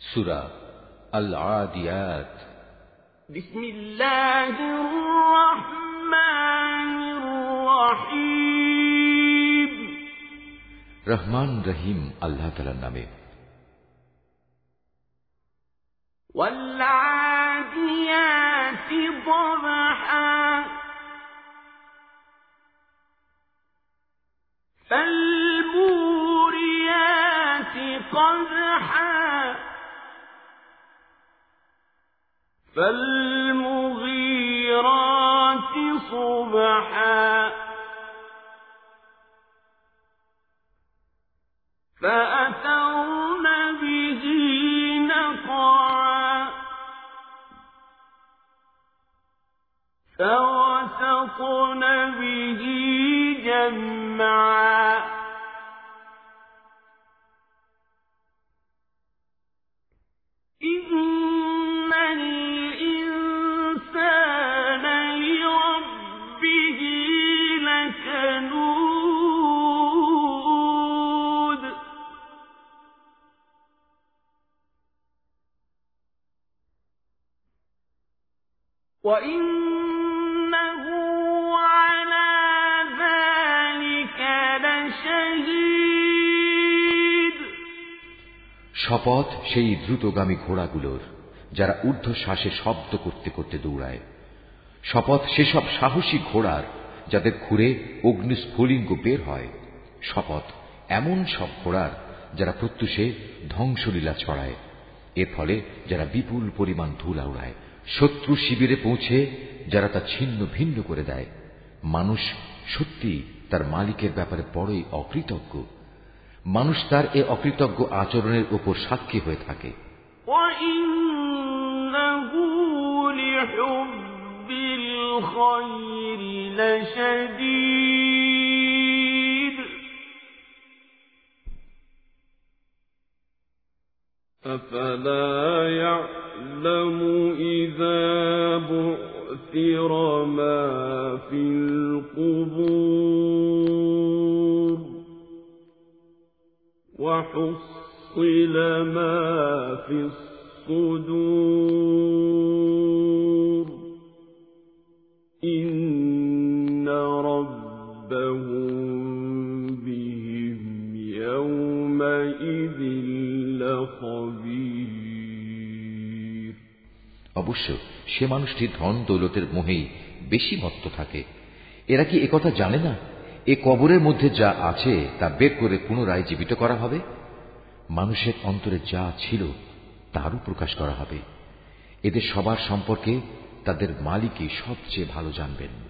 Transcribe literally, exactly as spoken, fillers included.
সূরা আল আদিয়াত। বিসমিল্লাহির রহমানির রহিম। রহমান রহিম আল্লাহ তাআলার নামে। ওয়াল আদিয়াতি দবহা ফালমুরিয়াতি قدحا فالمغيرات صبحا فأثرن به نقعا فوسطن به جمعا إن الإنسان لربه لكنود وإنه على ذلك لشهيد। শপথ সেই দ্রুতগামী ঘোড়াগুলোর যারা ঊর্ধ্বশ্বাসে শব্দ করতে করতে দৌড়ায়। শপথ সেসব সাহসী ঘোড়ার যাদের খুরে অগ্নিস্ফুলিঙ্গ বের হয়। শপথ এমন সব ঘোড়ার যারা প্রত্যুষে ধ্বংসলীলা ছড়ায়। এর ফলে যারা বিপুল পরিমাণ ধুলা উড়ায়। শত্রু শিবিরে পৌঁছে যারা তা ছিন্ন ভিন্ন করে দেয়। মানুষ সত্যি তার মালিকের ব্যাপারে বড়ই অকৃতজ্ঞ। মানুষ তার এ অকৃতজ্ঞ আচরণের উপর সাক্ষী হয়ে থাকে। وَإِنَّهُ لِحُبِّ الْخَيْرِ لَشَدِيدٌ أَفَلَا يَعْلَمُ إِذَا بُعْثِرَ مَا فِي الْقُبُورِ وَحُصِّلَ مَا فِي الصُّدُورِ إِنَّ رَبَّهُم بِهِمْ يَوْمَئِذٍ لَخَبِيرٌ। অবশ্য সে মানুষটি ধন দৌলতের মোহেই বেশি মত্ত থাকে। এরা কি একথা জানে না এ কবরের মধ্যে যা আছে তা বের করে পুনরায় জীবিত করা হবে? মানুষের অন্তরে যা ছিল তারও প্রকাশ করা হবে। এদের সবার সম্পর্কে তাদের মালিকই সবচেয়ে ভালো জানবেন।